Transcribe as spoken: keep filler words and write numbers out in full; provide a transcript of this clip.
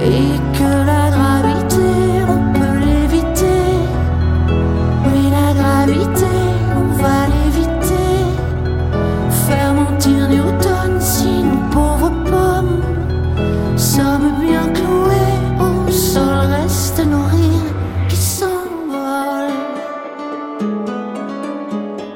et que la gravité, on peut l'éviter. Oui, la gravité, on va l'éviter. Faire mentir Newton si nous pauvres pommes sommes bien cloués.